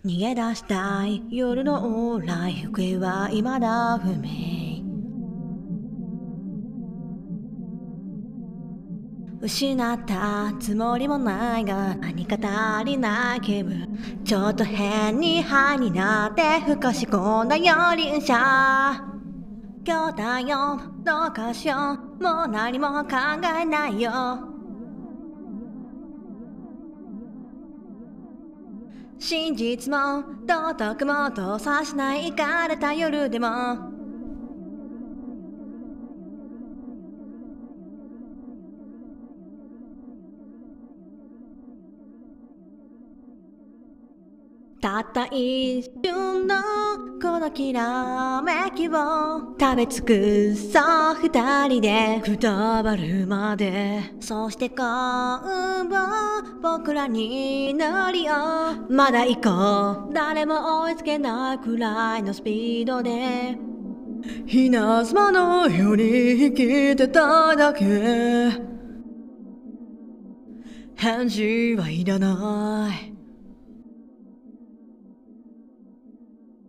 逃げ出したい夜の往来、行方は未だ不明。失ったつもりもないが、何か足りない気分。ちょっと変にハイになってふかし込んだ四輪車。兄弟よ、どうかしよう、もう何も考えないよ。真実も道徳も通さしないイカれた夜でも、たった一瞬のこのきらめきを食べ尽くそう二人でくたばるまで。そして今後僕らになりよ、まだ行こう、誰も追いつけないくらいのスピードで。稲妻のように生きてただけ、返事はいらない。